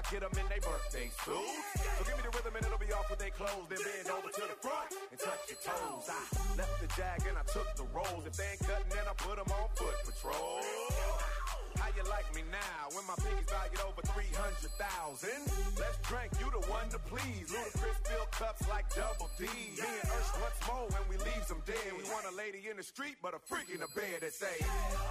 get them in their birthday suits. So give me the rhythm and it'll be off with their clothes. Then bend over to the front and touch your toes. I left the Jag and I took the rolls. If they ain't cutting, then I put them on foot patrol. How you like me now when my pinky's valued over 300,000? Let's drink, you the one to please. Ludacris fill cups like Double D. Me and Ursh, what's more when we leave them dead? We want a lady in the street, but a freak in the bed that say,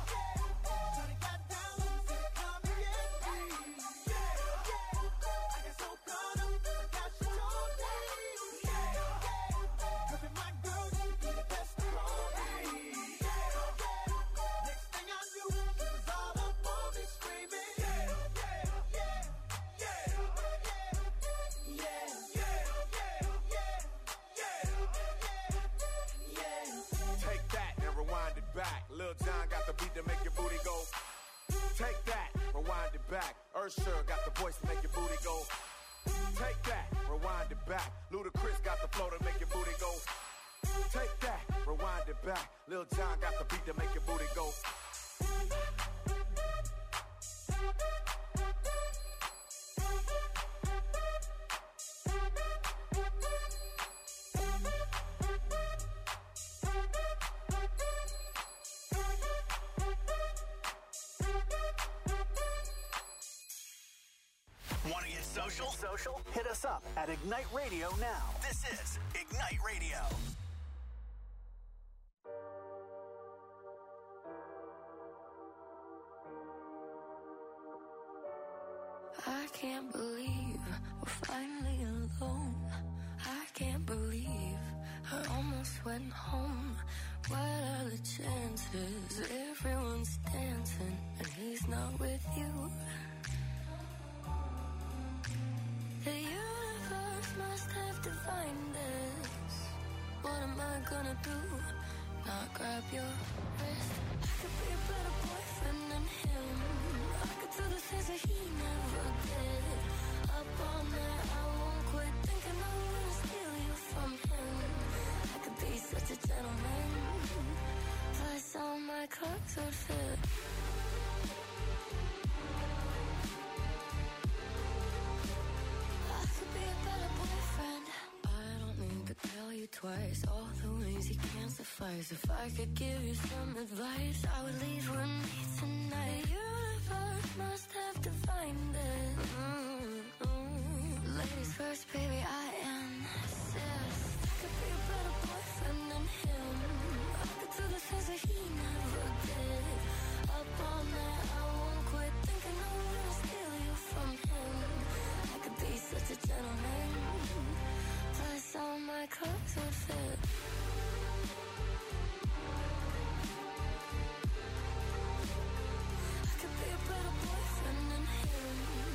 Lil Jon got the beat to make your booty go. Take that, rewind it back. Usher got the voice to make your booty go. Take that, rewind it back. Ludacris got the flow to make your booty go. Take that, rewind it back. Lil Jon got the beat to make your booty go. Want to get social? Hit us up at Ignite Radio now. This is Ignite Radio. I can't believe we're finally alone. I can't believe I almost went home. What are the chances everyone's dancing and he's not with you? The universe must have divined this. What am I gonna do? Not grab your wrist. I could be a better boyfriend than him. I could do the things that he never did. Up all night, I won't quit thinking I'm gonna steal you from him. I could be such a gentleman. Plus all my clothes would fit. Tell you twice, all the ways he can't suffice. If I could give you some advice, I would leave with me tonight. The universe must have divined it. Ladies first, baby, I insist. I could be a better boyfriend than him. I could do the things that he never did. Up all night, I won't quit thinking I'm gonna steal you from him. I could be such a gentleman. Plus all my clothes would fit. I could be a better boyfriend than him.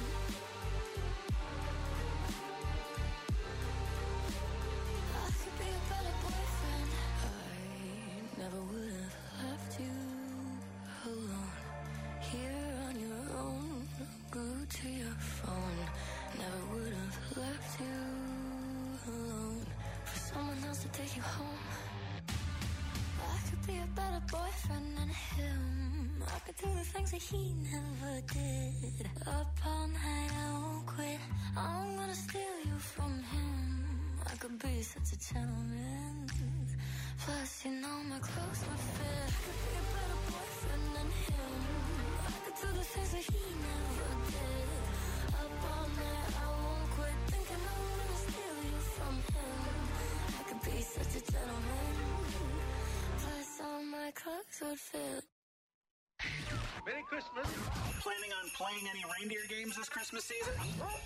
I could be a better boyfriend. I never would have left you alone. Here on your own, glued to your phone. Never would have left you alone for someone else to take you home. I could be a better boyfriend than him. I could do the things that he never did. Up all night, I won't quit. I'm gonna steal you from him. I could be such a gentleman. Plus, you know my clothes would fit. I could be a better boyfriend than him. I could do the things that he never did. Up all night, I won't quit thinking I'm gonna steal you from him. I could be such a gentleman. Plus all my clothes would fit. Merry Christmas. Planning on playing any reindeer games this Christmas season?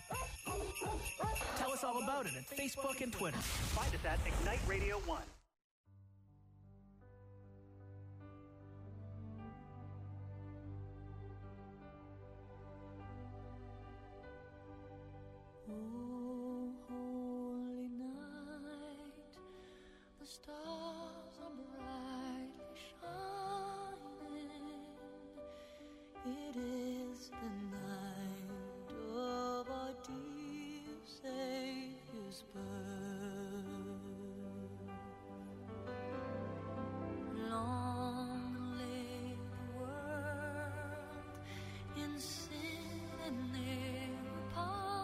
Tell us all about it at Facebook and Twitter. Find us at Ignite Radio 1. Oh, holy night, the stars are brightly shining. It is the night of our dear Savior's birth. Long lay the world in sin and error.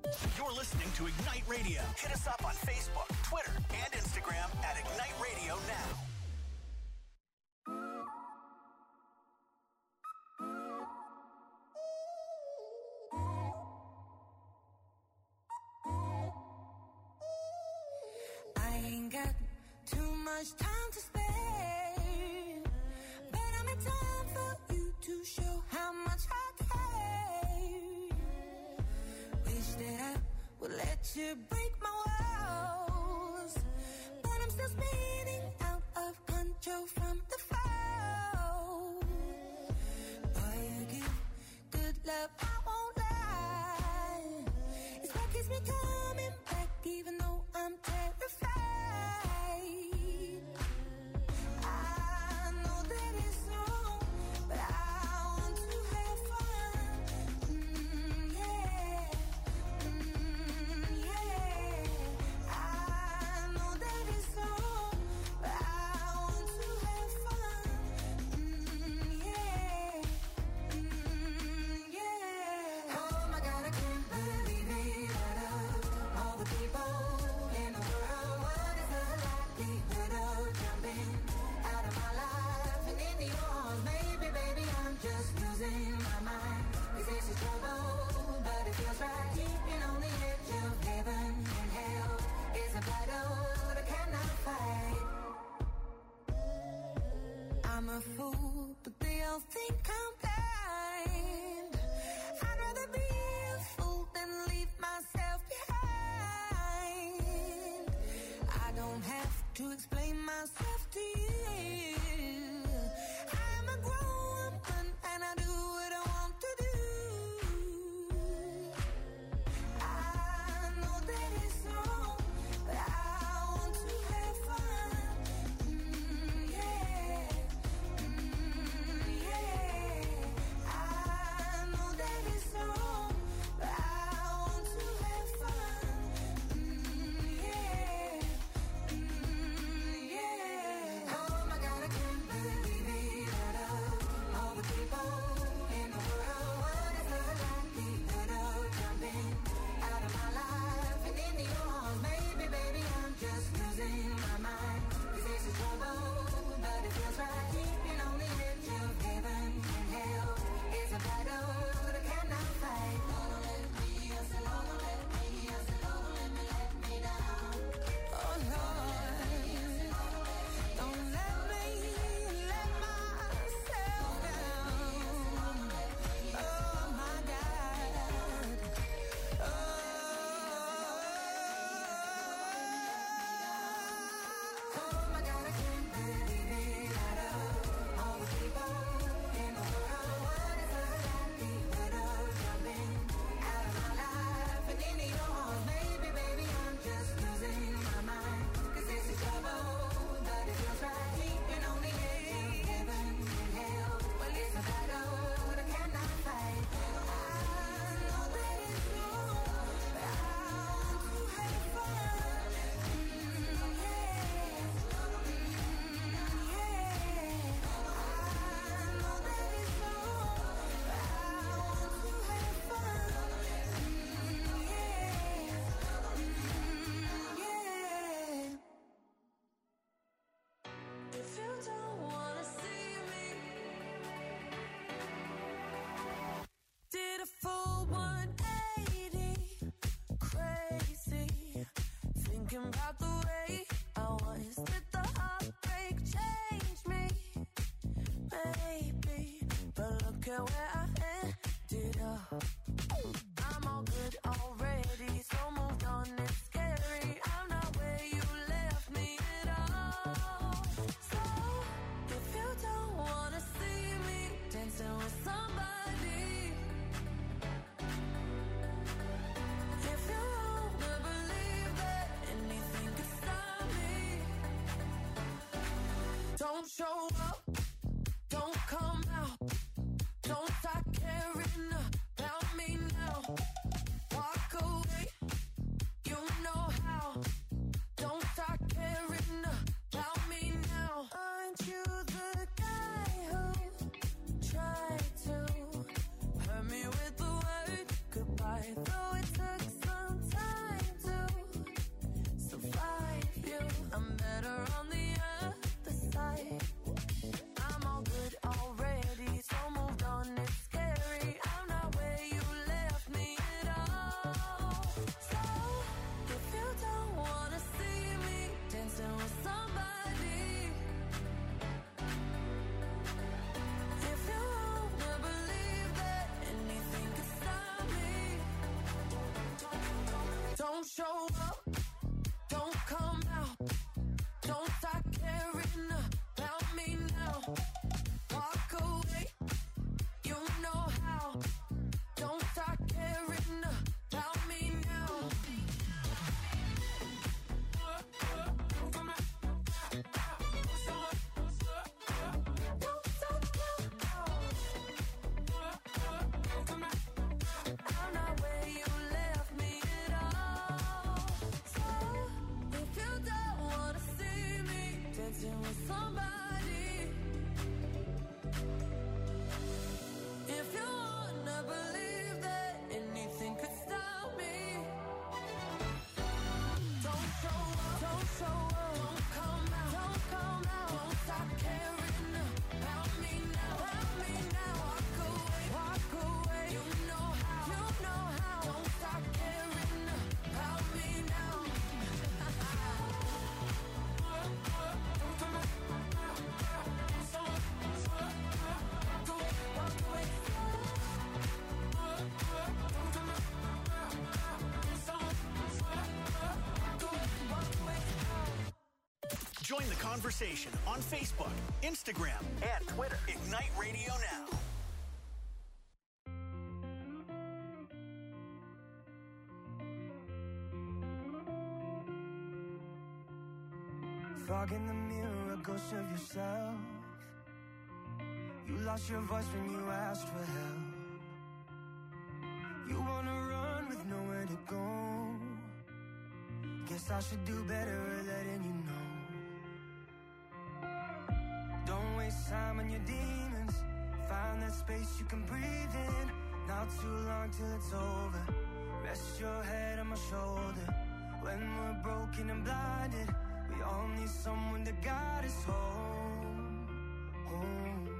You're listening to Ignite Radio. Hit us up on Facebook, Twitter, and Instagram at Ignite Radio Now. I ain't got too much time to spare, but I'm in time for you to show how much I care. Wish that I would let you break my walls, but I'm still spinning out of control from the fall. Boy, you give good love, I won't lie. It's what keeps me coming back, even though I'm terrified. I know that it's wrong, but I want to have fun. Yeah. Yeah. I know that it's wrong, but I want to have fun. Yeah. Yeah. Oh my God, I can't believe it. Out of all the people in the world, what is the likelihood of jumping out of my life and into yours? Maybe, baby, I'm just losing my mind. 'Cause this is trouble, but it feels right. Keeping on the edge of heaven and hell is a battle that I cannot fight. I'm a fool, but they all think I'm blind. I'd rather be a fool than leave myself behind. I don't have to explain myself to you. I'm a grown woman and I do what I want to do. I know that it's wrong, but I want to have fun. Yeah. Yeah. I know that it's wrong, but I want to have fun. Yeah. Yeah. Oh my God, I can't believe it. Out of all the people in the world, what is the likelihood of jumping out of my life and into yours? Maybe, baby, I'm just losing my mind. 'Cause this is trouble, but it feels right. Keeping on the edge of heaven and hell is a battle that I cannot fight. Don't let me, I said, don't let me, I said, don't let me down. Oh Lord, don't let me let myself down. Oh my God. Oh my God, I can't believe it. Out of all the people in the world, what is the likelihood of jumping out of my life and into yours? Maybe, baby, I'm just losing my mind. 'Cause this is trouble, but it feels right. Keeping on the edge of heaven and hell. Well, it's a battle that I cannot fight. I know that it's wrong, but I want to have fun. Yeah. I know that it's wrong, but I want to have fun. Yeah. If you don't wanna see me, did a full 180, crazy, thinking about the way I was. Did the heartbreak change me? Maybe, but look at where I ended up. I'm all good already, so moved on, it's scary. I'm not where you left me at all. So, if you don't wanna see me dancing with somebody, if you wanna believe that anything could stop me, don't show up, don't come out, don't start caring about me now. Walk away, you know how. Don't start caring about me now. Aren't you the guy who tried to hurt me with the word goodbye? Though it took some dancing with somebody. If you wanna believe that anything could stop me, don't show up, don't show up, don't come out, don't come out, don't stop caring about me now, walk away, you know how, don't stop caring about me now. Join the conversation on Facebook, Instagram, and Twitter. Ignite Radio Now. Fog in the mirror, a ghost of yourself. You lost your voice when you asked for help. You wanna run with nowhere to go. Guess I should do better at letting you know. Don't waste time on your demons. Find that space you can breathe in. Not too long till it's over. Rest your head on my shoulder. When we're broken and blinded, we all need someone to guide us home, home.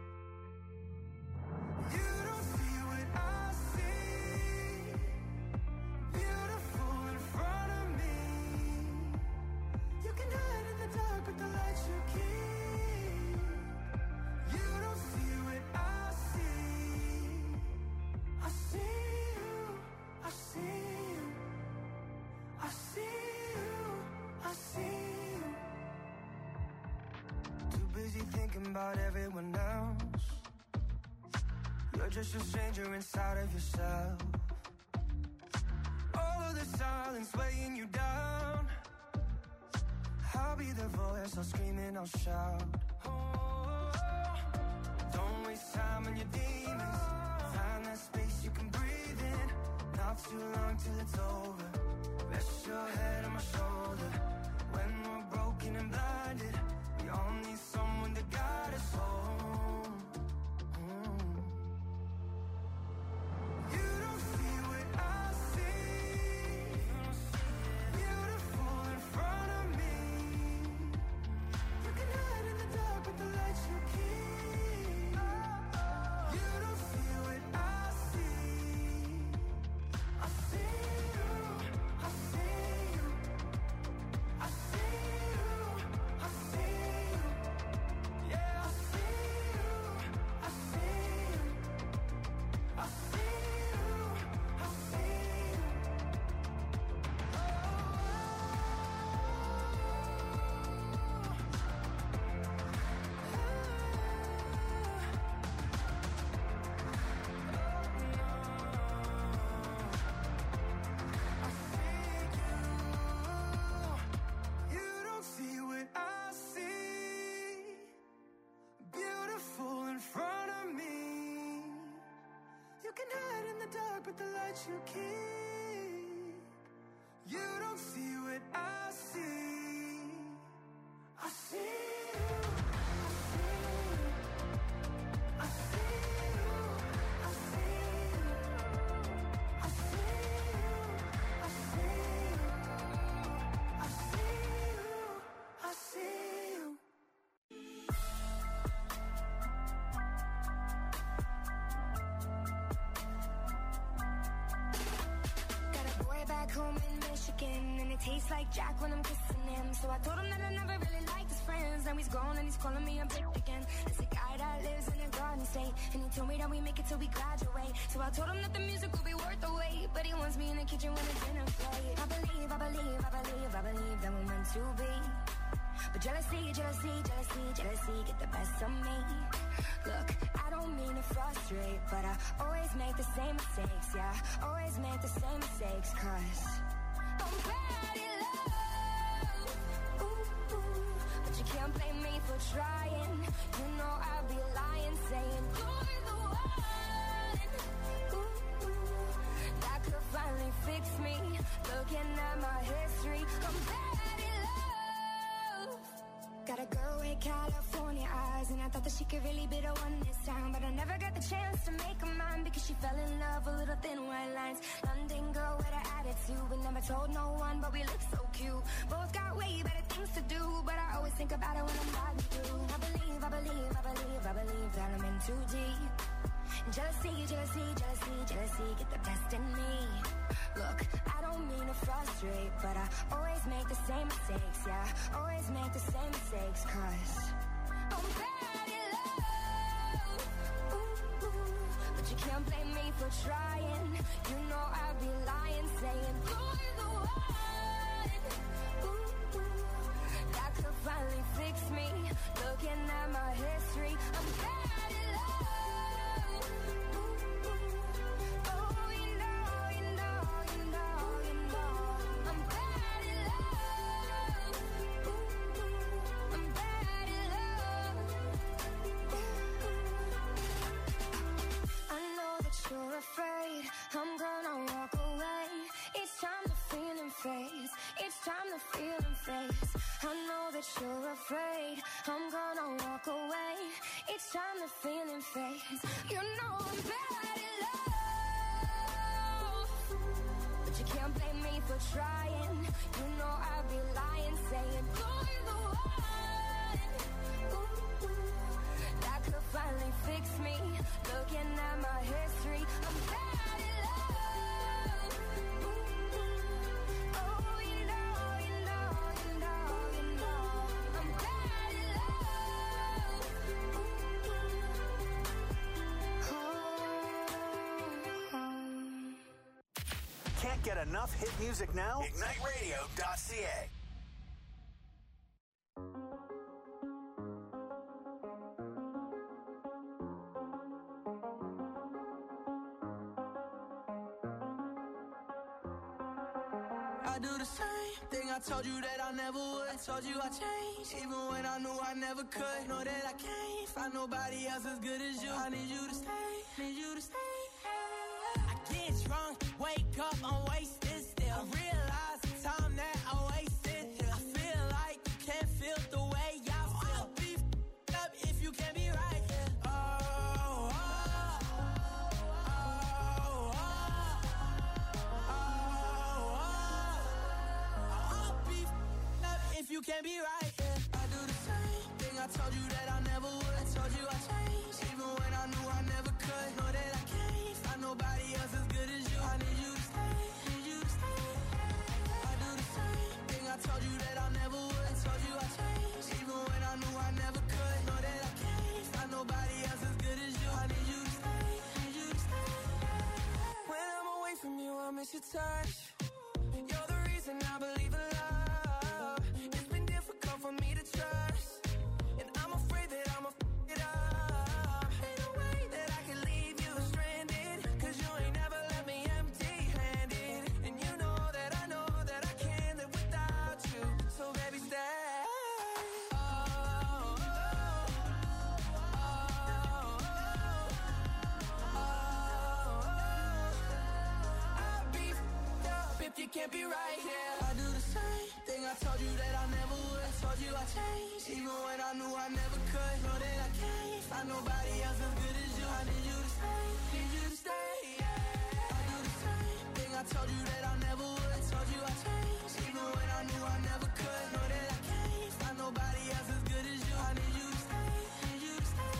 You don't see what I see. Beautiful in front of me. You can hide in the dark with the lights you keep. You don't see what I see. I see you, I see you, I see you, I see you. Too busy thinking about everyone else. You're just a stranger inside of yourself. All of the silence weighing you down. I'll be the voice, I'll scream and I'll shout. Oh, don't waste time on your demons. Find that space you can breathe in. Not too long till it's over. Rest your head on my shoulder. When we're broken and blinded, we all need someone to guide us home. You don't see what I see. Beautiful in front of me. You can hide in the dark with the lights you keep. You don't see what I see. I see you, I see you, I see you, I see you. Yeah, I see you, I see you, I see you, I see you. You don't see what I see. Beautiful in front of me. You can hide in the dark with the lights you keep. You don't see what I see. I see you, I see you, I see you, I see you, I see you, I see you, I see you. Got a boy back home in Michigan, and it tastes like Jack when I'm kissing him. So I told him that I never really liked his friends. Now he's gone and he's calling me a bitch again. It's a guy that lives in a garden state, and he told me that we make it till we graduate. So I told him that the music will be worth the wait, but he wants me in the kitchen when the dinner plate. I believe that we're meant to be. But jealousy get the best of me. Look, I don't mean to frustrate, but I always make the same mistakes. Yeah, always make the same mistakes, 'cause I'm bad in love. Ooh, ooh. But you can't blame me for trying. You know I'd be lying, saying you're the one. Ooh, ooh. That could finally fix me. Looking at my history, I'm bad in love. Got a girl a really bitter one this time, but I never got the chance to make her mine because she fell in love with little thin white lines. London girl with an attitude, we never told no one, but we look so cute. Both got way better things to do, but I always think about it when I'm riding through. I believe that I'm in too deep. Jealousy, get the best in me. Look, I don't mean to frustrate, but I always make the same mistakes, yeah. Always make the same mistakes, cause I'm bad in love. Ooh, but you can't blame me for trying. You know I'd be lying, saying you're the one. Ooh, that could finally fix me. Looking at my history, I'm bad in love. You're afraid I'm gonna walk away. It's time the feeling fades. It's time the feeling fades. I know that you're afraid I'm gonna walk away. It's time the feeling fades. You know I'm bad in love, but you can't blame me for trying. You know I'd be lying, saying you're the one. Ooh, that could finally fix me. Looking at my history, I'm bad in love. Ooh, oh, you know, I'm bad in love. Can't get enough hit music now? IgniteRadio.ca. I do the same thing I told you that I never would. I told you I changed, even when I knew I never could. Know that I can't find nobody else as good as you. I need you to stay, need you to stay. I get drunk, wake up, I'm wasted still. I realize the time that I wasted here. I feel like you can't feel the way I feel. I'll be f***ed up if you can't be right here. If you can't be right, yeah. I do the same thing I told you that I never would. I told you I changed, even when I knew I never could. Know that I can't find nobody else as good as you. I need you to stay, need you to stay. I do the same thing I told you that I never would. I told you I changed, even when I knew I never could. Know that I can't find nobody else as good as you. I need you to stay, need you to stay. When I'm away from you, I miss your touch. You're the reason I believe in love. For me to trust, and I'm afraid that I'ma f*** it up. Ain't no way that I can leave you stranded, cause you ain't never left me empty-handed. And you know that I can't live without you. So baby, stay. I'll be f***ed up if you can't be right here. I do the same thing I told you that I never would. Told you I changed, even when I knew I never could. Know that I can't find nobody else as good as you. I need you to stay, need you to stay. I do the same thing I told you that I never would. Told you I changed, even when I knew I never could. Know that I can't find nobody else as good as you. I need you to stay, need you to stay.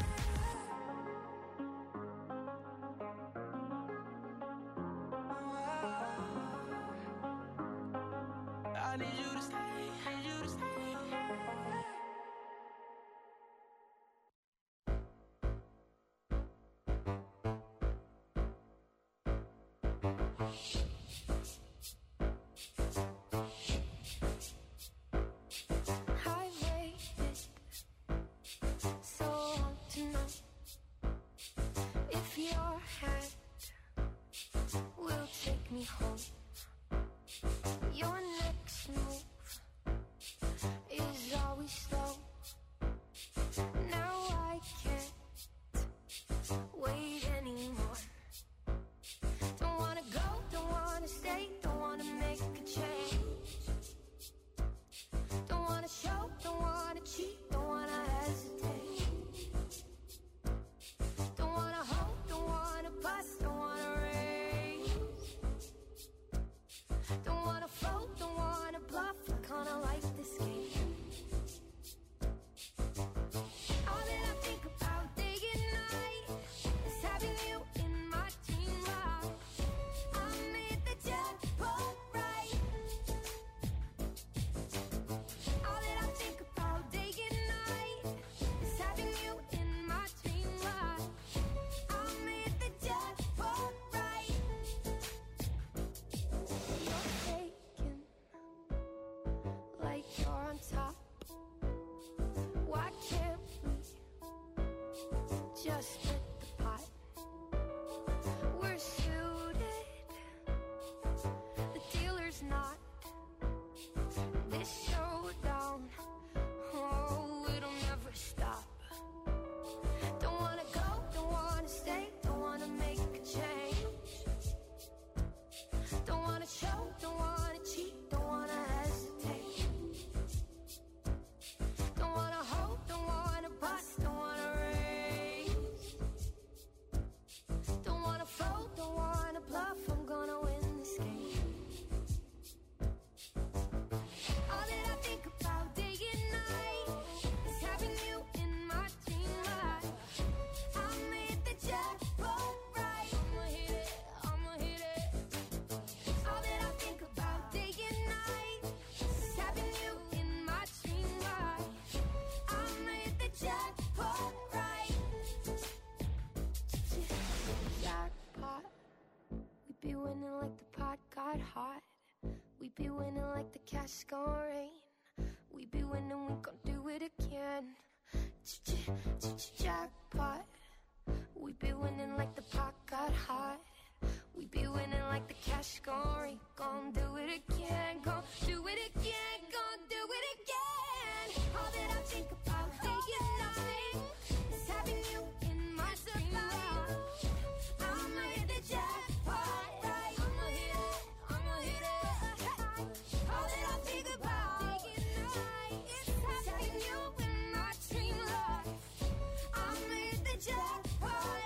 I need you to stay, need you to stay. I waited so long to know if your hand will take me home. Your next move is always slow. Now I can't wait anymore. Don't wanna go, don't wanna stay, don't wanna make a change. Don't wanna show, don't wanna cheat, don't wanna hesitate. winning like the pot got hot. We be winning like the cash gon' rain. We be winning, we gon' do it again. Jackpot. We be winning like the pot got hot. We be winning like the cash gon' rain. Gon' do it again, gon' do it again, gon' do it again. All that I think about taking nothing is having you in my supply. I'ma hit the jackpot, right? I'ma hit it, I'ma hit it. All that I think about taking nothing is having you in my dream life. I'ma hit the jackpot,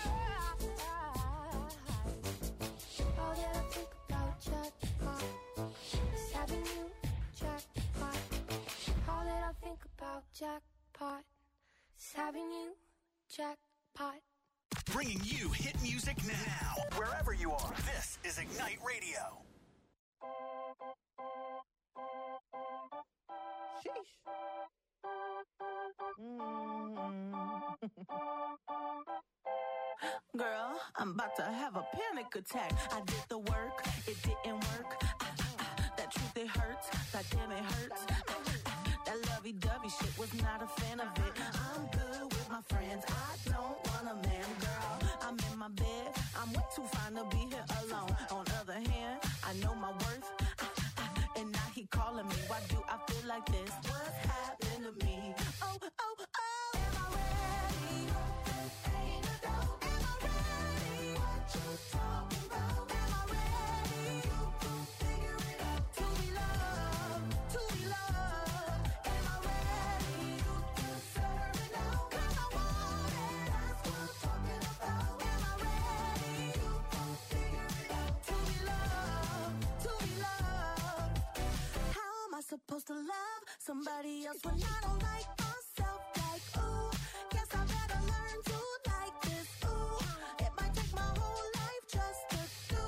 all that I think about jackpot is having you jackpot. All that I think about jackpot is having you jackpot. Bringing you hit music now. Wherever you are, this is Ignite Radio. Girl, I'm about to have a panic attack. I did the work, it didn't work. That truth, it hurts. That damn, it hurts. That lovey-dovey shit was not a fan of it. I'm good with my friends. I don't want a man, girl. I'm in my bed. I'm way too fine to be here alone. On other hand, I know my worth. And now he calling me. Why do I feel like this? What's happening to me? Oh, oh, oh. Am I ready? Ain't no doubt. Am I ready? What you talking about? Am I ready? You can figure it out. To be loved, to be loved. Am I ready? You deserve it now. 'Cause I want it. That's what I'm talking about. Am I ready? You can figure it out. To be loved, to be loved. How am I supposed to love somebody else when I don't like myself? Like, ooh, guess I better learn to like this. Ooh, it might take my whole life just to do.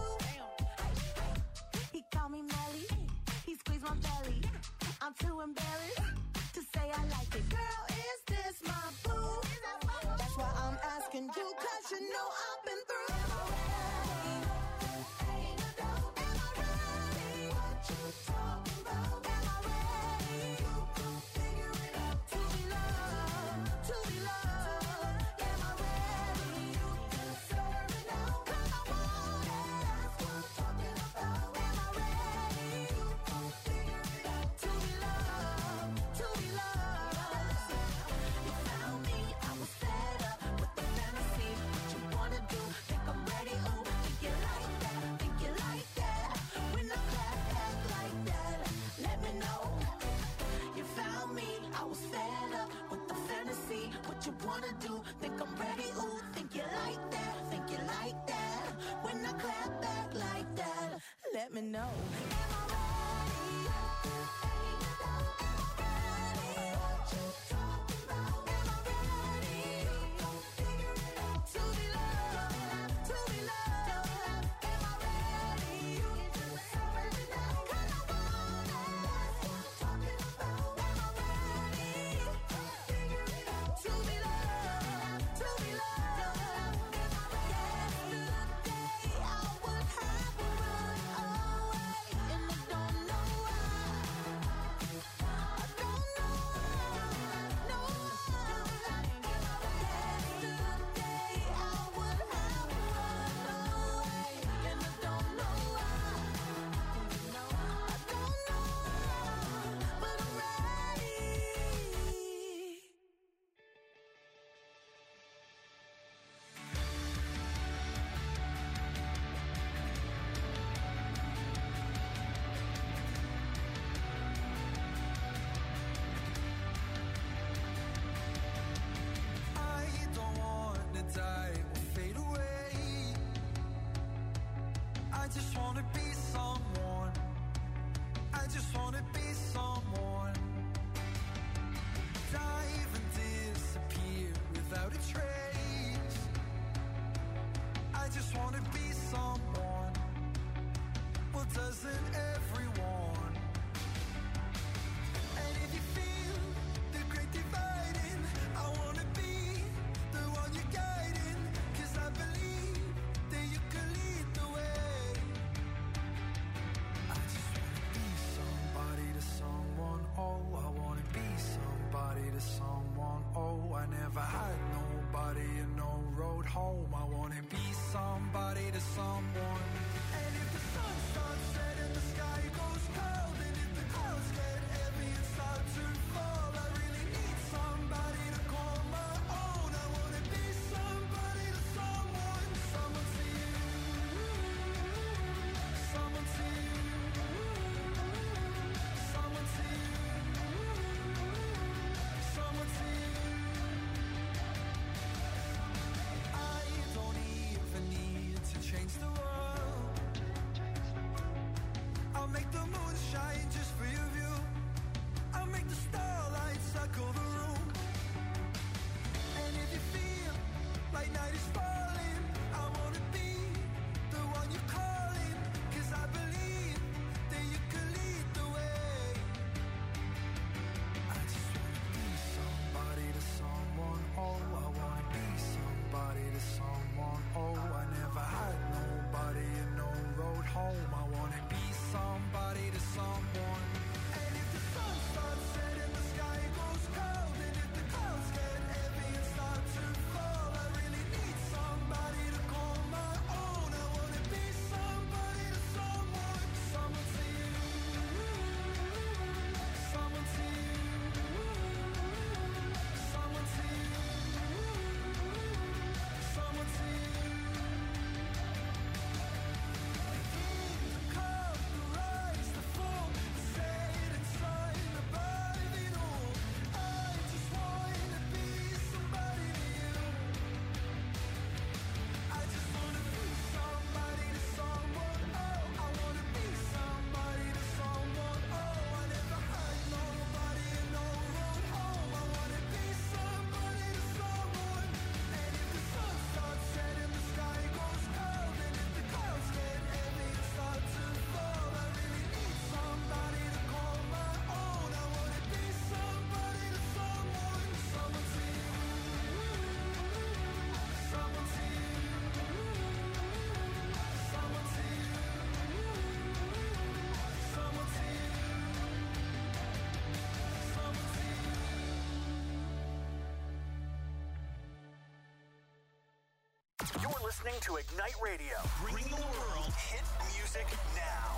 He called me Melly, he squeezed my belly. I'm too embarrassed to say I like it. Girl, is this my boo? That's why I'm asking you, 'cause you know I've been through. Am I ready? Ain't no doubt. Am I ready? What you talking about? Am I ready? You can figure it out. To be loved, to be loved. Am I ready? You deserve it now. 'Cause I want it. That's what I'm talking about. Am I ready? You can figure it out. To be loved, to be loved. You found me, I was fed up with the fantasy. What you wanna do? Think I'm ready? Oh, think you like that? Think you like that? When I clap back like that, let me know. You found me, I was fed up with the fantasy. What you wanna do? Think I'm ready? Ooh, think you like that? Think you like that? When I clap back like that, let me know. Am I ready? Ain't no doubt. Am I ready? What you talking about? Am I ready? You gon' figure it out. To be loved, to be loved. Am I ready? You deserve it now. 'Cause I want it. That's what I'm talking about. Am I ready? Figure it out. To be loved, to be loved. Am I ready? Yesterday I would have run away. And home. I wanna be somebody to someone. And if the sun starts setting, the sky goes cold, and if the clouds get heavy and start to fall, I really need somebody to call my own. I wanna be somebody to someone. Someone to you, someone to you, someone to you, someone to you. I don't even need to change the world. I'll make the moon shine just for your view. I'll make the starlight circle the room. And if you feel like night is falling, I wanna be the one you're calling. 'Cause I believe that you can lead the way. I just wanna be somebody to someone. Oh, I wanna be somebody to someone. Oh, I never had nobody and no road home. I wanna be somebody to someone. And if the sun starts setting, the sky goes cold, and if the clouds get heavy and start to fall, I really need somebody to call my own. I wanna be somebody to someone. Someone to you, someone to you, someone to you, someone to you. The come, the rise, the fall, the setting sun above it all. I just wanna be somebody to you. I just wanna be somebody to someone. Oh, I wanna be somebody to someone. Oh, I never had nobody and no road home. I wanna be somebody to someone. And if the sun starts setting, the sky goes cold, and if the clouds get heavy and start to fall, I really need somebody to call my own. I wanna be somebody to someone. Someone to you, someone to you, someone to you, someone to you, someone to you. You're listening to Ignite Radio. Bring the world hit music now.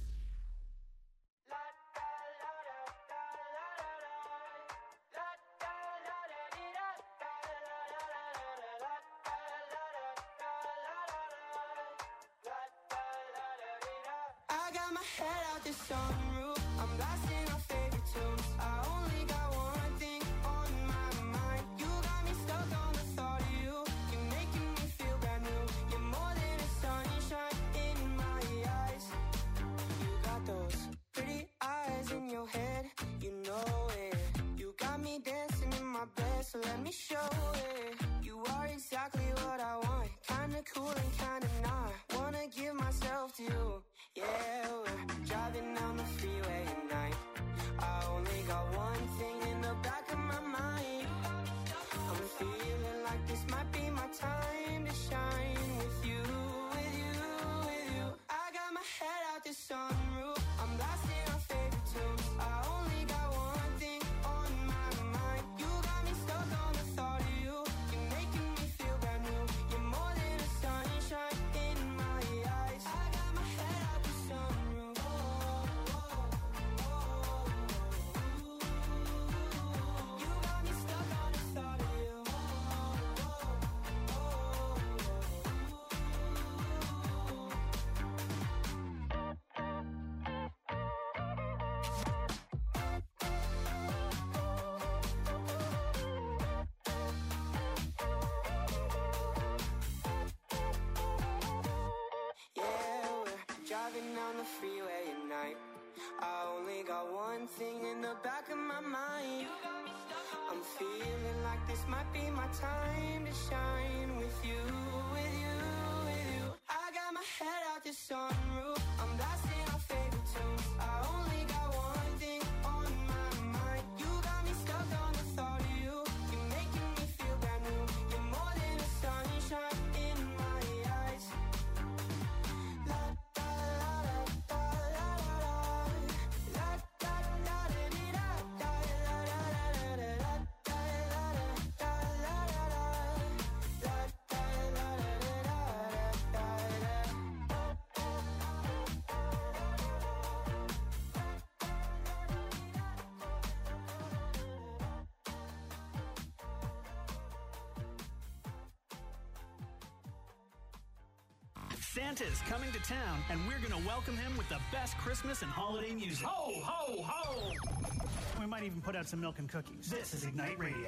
I got my head out the sunroof. I'm blasting our favorite tunes. I only got one thing on my mind. You got me stuck on the thought of you. You're making me feel brand new. You're more than a sunshine in my eyes. You got those pretty eyes in your head. You know it. You got me dancing in my bed, so let me show it. You are exactly what I want. Kinda cool and kinda not. Wanna give myself to you. Yeah, we're driving down the freeway at night. I only got one thing in the back of my mind. I'm feeling like this might be my time to shine with you, with you, with you. I got my head out the sunroof. I'm blasting our favorite tunes. I only got one thing on my mind. You got me stuck on the thought of you. You're making me feel brand new. You're more than a sunshine in my eyes. I got my head out the sunroof. You got me stuck on the thought of you. Yeah, we're driving down the freeway at night. I only got one thing in the back of my mind. I'm feeling like this might be my time to shine with you, with you, with you. I got my head out the sunroof. I'm blasting our favorite tunes. I only got one thing on my mind. You got me stuck on the thought of you. You're making me feel brand new. You're more than a sunshine in my eyes. La da la da la la la la da da da da da la la la la da da da da la la la la da da Santa is coming to town, and we're going to welcome him with the best Christmas and holiday music. Ho, ho, ho! We might even put out some milk and cookies. This is Ignite Radio.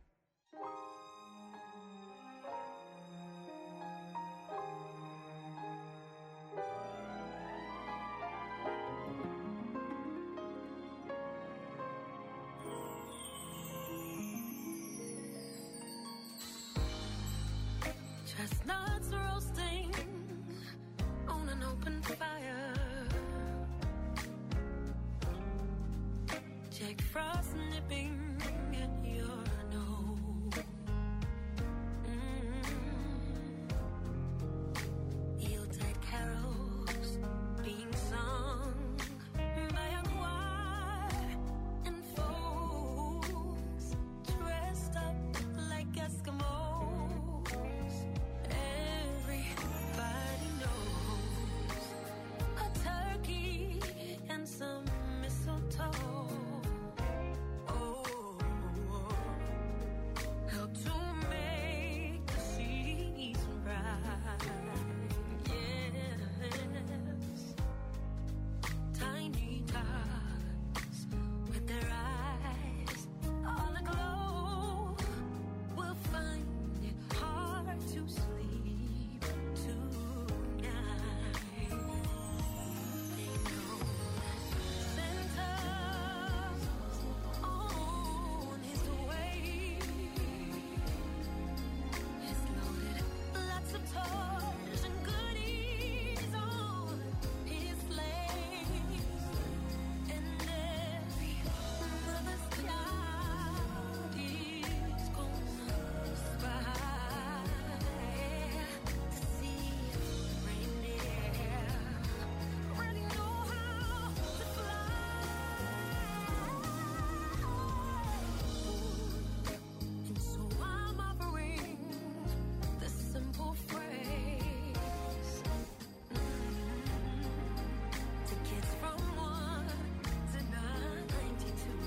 Chestnuts roasting on an open fire. Jack Frost nipping at your nose. Yuletide carols being sung by a choir and folks dressed up like Eskimos. Everybody knows a turkey and some mistletoe. Oh, help to make the season bright. Yes, tiny tots with their eyes all aglow will find it hard to sleep tonight. They know Santa's on his way. He's loaded lots of toys and goodies on his sleigh. And every mother's child is gonna spy to see reindeer really know how to fly. And so I'm offering this simple phrase to kids from 1 to 92.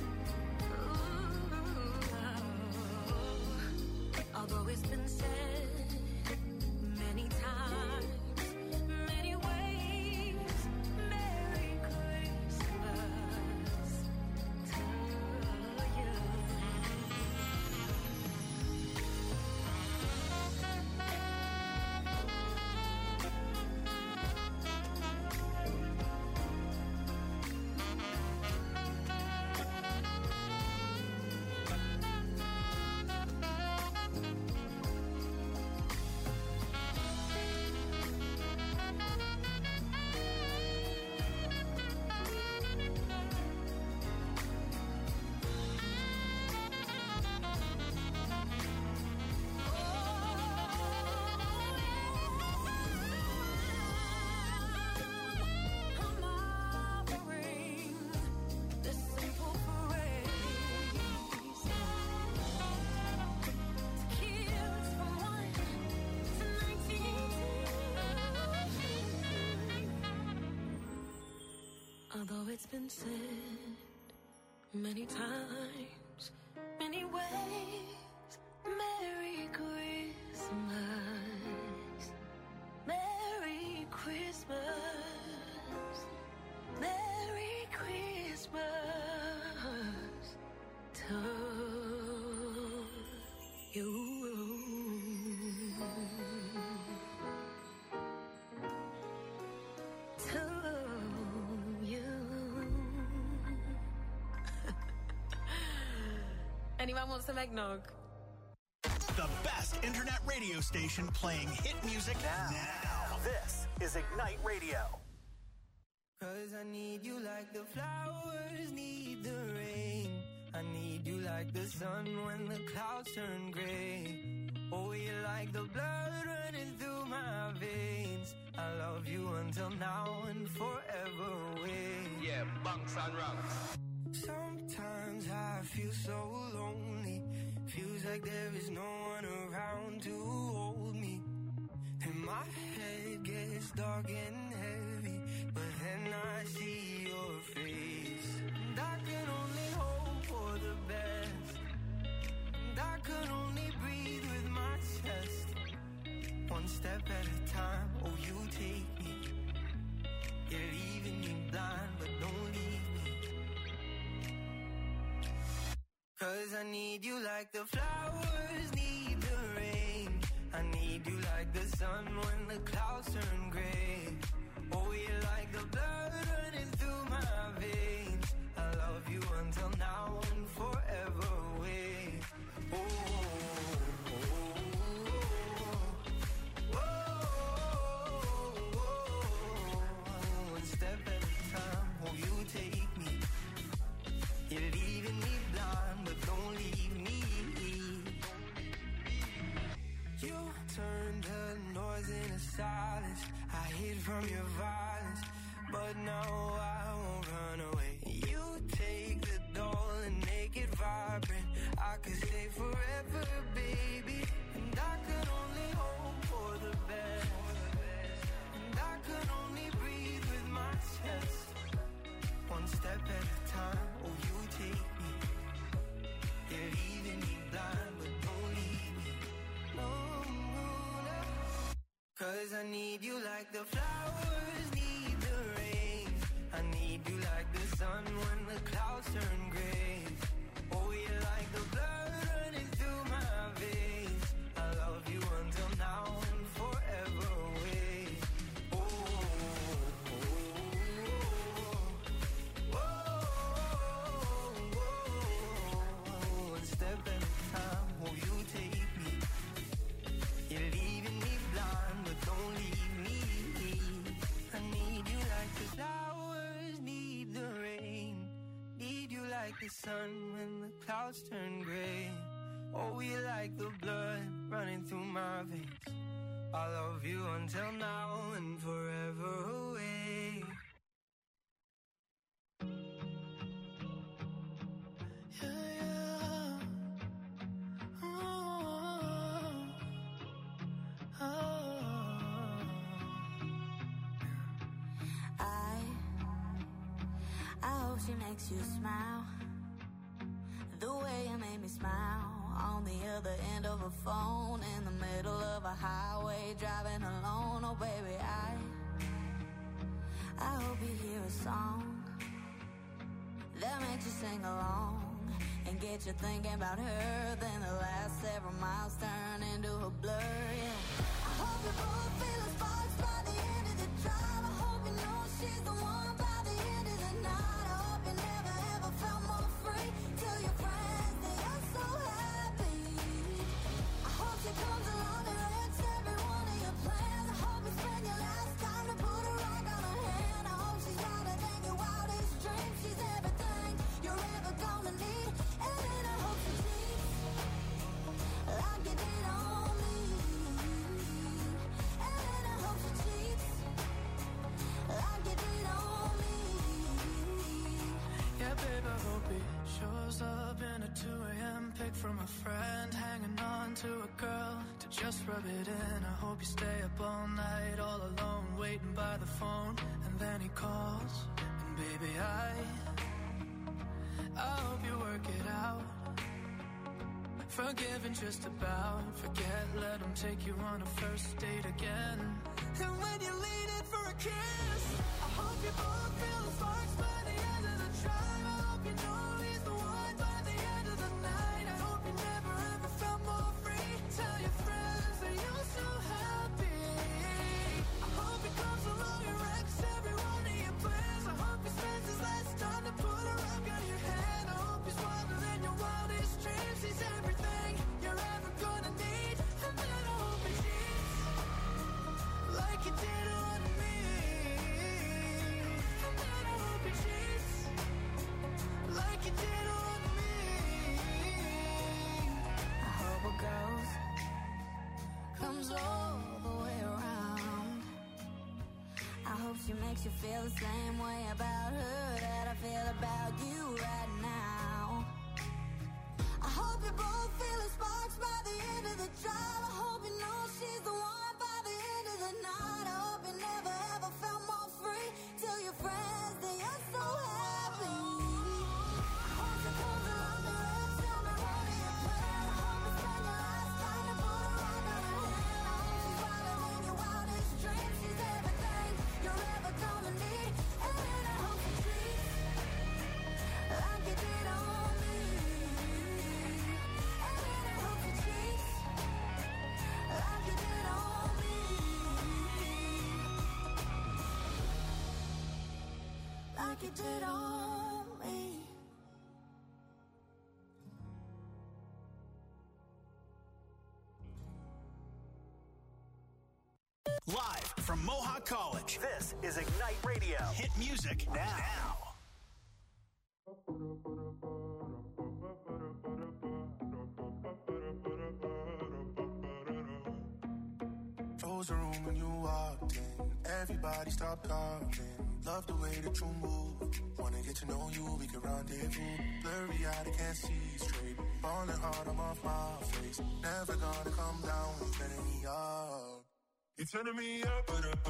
Although it's been said many times, many ways, Merry Christmas to you. I'm offering this simple phrase to kids from 1 to 92. Although it's been said many times, many ways, Merry Christmas, Merry Christmas, Merry Christmas to you. To you. Anyone want some eggnog? The best internet radio station playing hit music now. This is Ignite Radio. 'Cause I need you like the flowers need the rain. I need you like the sun when the clouds turn gray. Oh, you're like the blood running through my veins. I love you until now and forever away. Yeah, bunks and rocks. Sometimes I feel so lonely. Feels like there is no one around to hold me. And my head gets dark and heavy, but then I see your face. And I can only hope for the best. And I could only breathe with my chest. One step at a time. Oh, you I need you like the flowers need the rain. I need you like the sun when the clouds turn gray. Oh, you're like the blood running through my veins. I love you until now and forever away. Oh, oh, oh, oh, oh. One step at a time, oh, you take me. You're leaving me blind, but don't leave me. You turned the noise into silence. I hid from your violence, but now I won't run away. You take the doll and make it vibrant. I could stay forever, baby, and I could only hope for the best. And I could only breathe with my chest. One step at a time, oh, you take me. You're leaving me blind, but don't leave me. No, no, no. 'Cause I need you like the flowers need the rain. I need you like the sun when the clouds turn gray. Oh, you're like the blood running through my veins. I love you until now and forever away. Oh, oh, oh, oh, oh. One step at a time, oh, you take me. You're leaving me blind, but don't leave me. I need you like the flowers need the rain. Need you like the sun when the clouds turn gray. Oh, you like the blood running through my veins. I love you until now and forever away. Yeah, yeah. Oh, oh. I hope she makes you smile the way you made me smile on the other end of a phone in the middle of a highway driving alone. Oh baby, I hope you hear a song that makes you sing along and get you thinking about her. Then the last several miles turn into a blur. Yeah. I hope you both feel the sparks by the end of the drive. I hope you know she's the one by the end of the night. I hope you never ever felt more free. Tell your friends that you're so happy. I hope she comes along and wrecks every one of your plans. I hope you spend your last time to put a rock on her hand. I hope she's wilder than your wildest dreams. She's everything you're ever gonna need. And then I hope she cheats like you did on me. And then I hope she cheats like you did on me. Yeah, babe, I hope he shows up in a 2 a.m. pic from a friend, hanging on to a girl to just rub it in. I hope you stay up all night, all alone, waiting by the phone, and then he calls, and baby, I hope you work it out. Forgiving just about, forget, let him take you on a first date again. And when you lean in for a kiss, I hope you both feel the sparks by the end of the drive. I hope you know he's the one by the end of the night. I hope you never ever felt more free. Tell your friends that you're so happy. I hope he comes along and wrecks every one of your plans. I hope he spends his last time to put a rock on your hand. I hope he's wilder than your wildest dreams. He's everything you're ever gonna need. And then I hope he cheats like you did on me. And then I hope he cheats like you did on me. I hope a ghost comes all the way around. I hope she makes you feel the same way about her that I feel about you right now. I hope you both feel the sparks by the end of the drive. I hope you know she's the one by the end of the night. I hope you never ever felt more free. Tell your friends that you're so happy. I hope she comes along and wrecks every one of your plans. I hope you spend your last time to put a rock on her hand. I hope she's wilder than your wildest dreams. She's everything you're ever gonna need. And then I hope she treats like you did on me. it on me. Live from Mohawk College, this is Ignite Radio. Hit music now. Close the room when you walked in. Everybody stop talking. Love the way that you move. Wanna get to know you, we can rendezvous. Blurry eyed, I can't see straight. Falling hard, I'm off my face. Never gonna come down when you're turning me up. You're turning me up,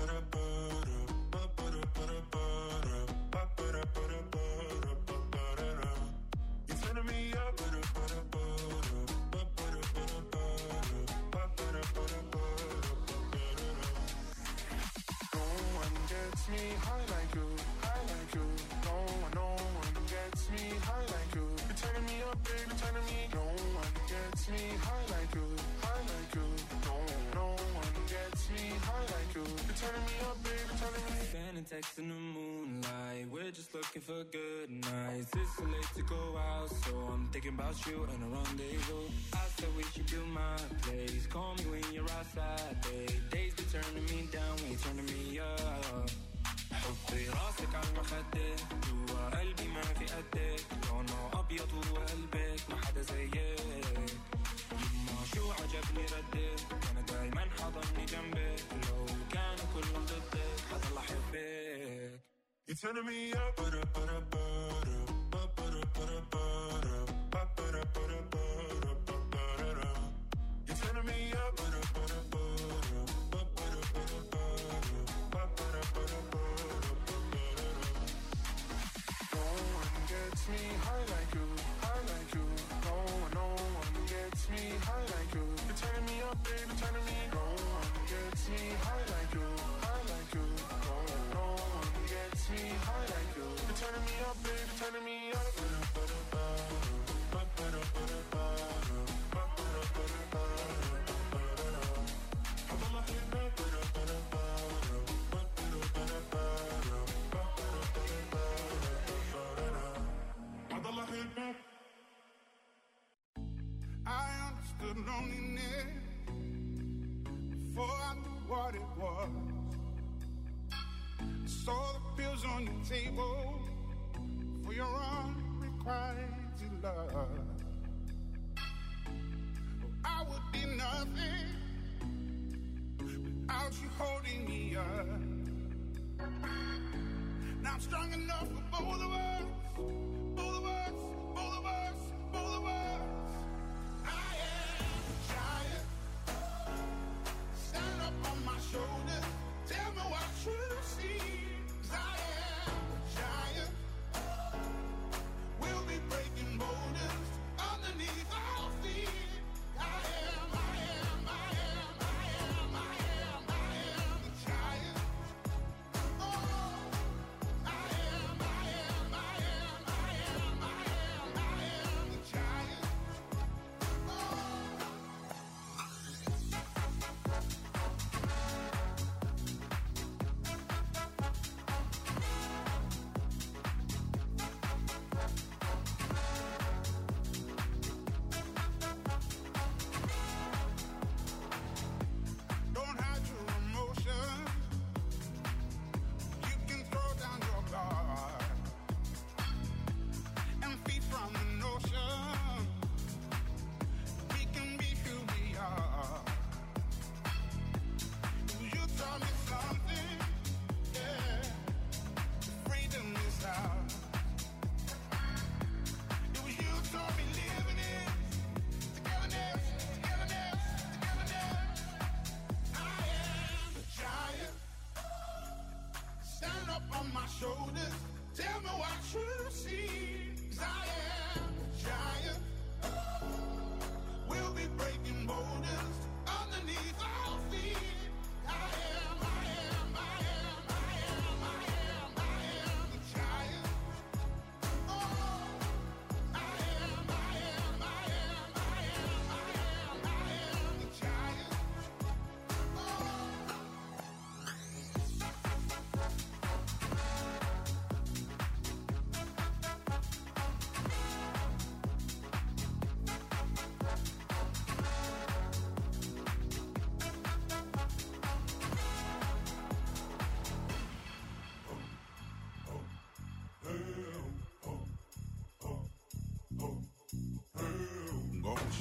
you're turning me up, no one gets me high like you, high like you. No one gets me high like you. You're turning me up, baby, turning me. No one gets me high like you, high like you. No one gets me high like you. You're turning me up, baby, turning me. Sending texts in the moonlight. We're just looking for good nights. It's too late to go out, so I'm thinking about you and a rendezvous. I said we should do my place. Call me when you're outside, babe. Days be turning me down when you're turning me up. حطي راسك على المخدة جوا قلبي ما في قدك لونه أبيض وقلبك ما حدا زيك يما شو عجبني ردك أنا دايما حضني جنبك لو كانوا كلهم ضدك حضل أحبك. You're turning me up, you're turning me up, no one gets me high like you, high like you. No one gets me high like you. You're turning me up, baby, turning me. No one gets me high like you, high like you. No one gets me high like you. You're turning me up, baby, turning me up. I understood loneliness before I knew what it was. I saw the pills on your table for your unrequited love. I would be nothing without you holding me up. Now I'm strong enough for both of us, both of us, both of us, both of us. I am a giant. Stand up on my shoulders. Tell me what you see. 'Cause I am a giant. We'll be breaking boulders underneath our feet. I am the giant. Oh, I am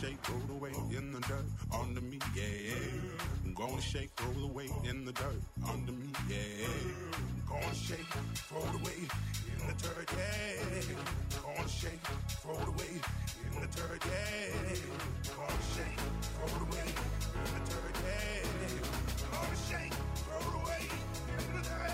shake, roll away in the dirt under me, yeah. I'm gonna shake, roll away in the dirt under me, yeah. I'm gonna shake, roll away in the dirt, yeah. I'm gonna shake, roll away in the dirt, yeah. I'm gonna shake, roll away in the dirt, yeah. I'm gonna shake, roll away in the dirt.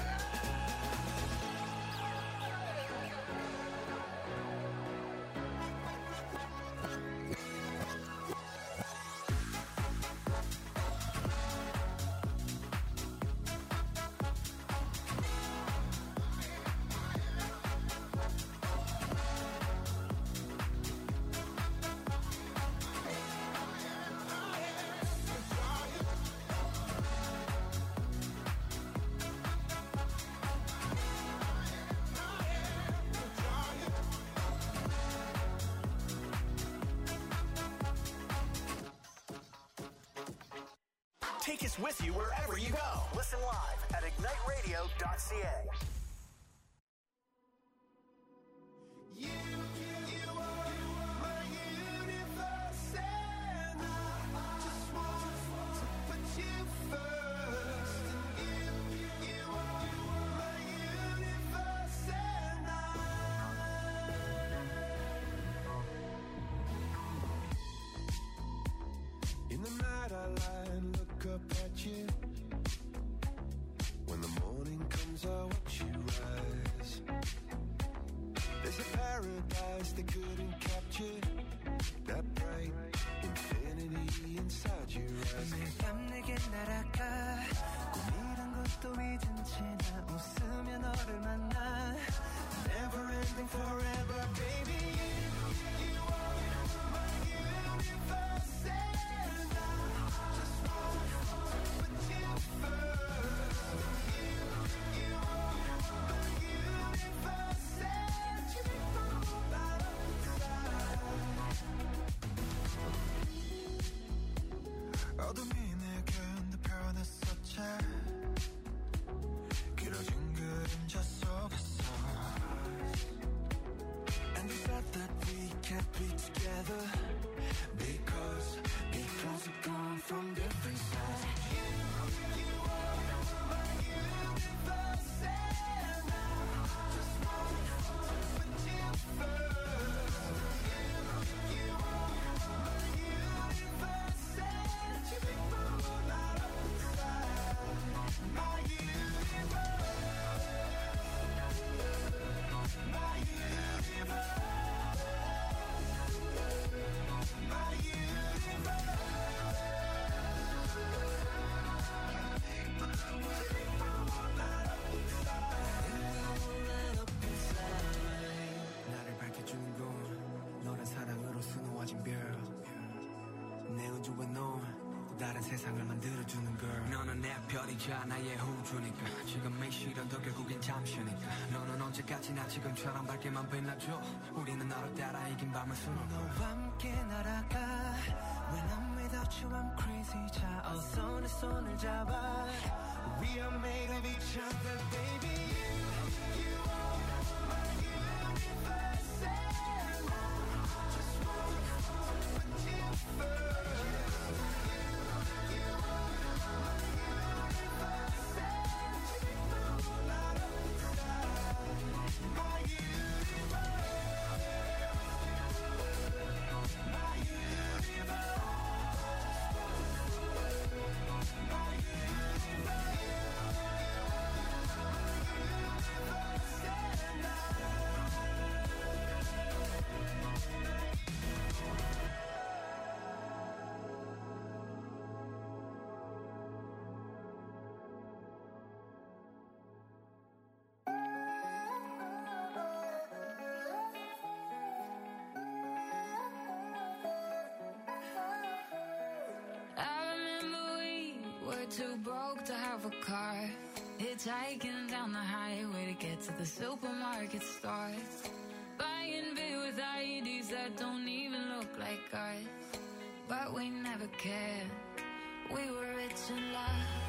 Take us with you wherever you go. Listen live at igniteradio.ca. In the night I lie and look up at you. When the morning comes I watch you rise. There's a paradise they couldn't capture. That bright infinity inside your eyes. 매일 밤 내게 날아가. 꿈이란 것도 잊은 채 나 웃으며 너를 만나. Never ending forever baby. You are my universe. 어둠이 내게 내 변했었지. 길어진 그림자 속에서. And you said that we can't be together because peoples have gone from different sides. You are my universe and I just want to put you first. You are my universe and you make my world light up inside. My universe, my universe, my universe. 나를 밝혀주는 건 너란 사랑으로 수놓아진 별. 내 우주와 넌 또 다른 세상을 만들어주는 걸. 너는 내 별이자 나의 우주니까. 지금의 시련도 결국엔 잠시니까. 너는 언제까지나 지금처럼 밝게만 빛나줘. 우리는 너를 따라 이긴 밤을 수놓고 너와 함께 날아가. When I'm without you I'm crazy. 자 어서 내 손을 잡아. We are made of each other baby. You are my universe and I just want to put you first. You are my universe and you make my world light up inside. My universe, my universe, my universe. Too broke to have a car. Hitchhiking down the highway to get to the supermarket store. Buying beer with IEDs that don't even look like ours. But we never cared. We were rich in love.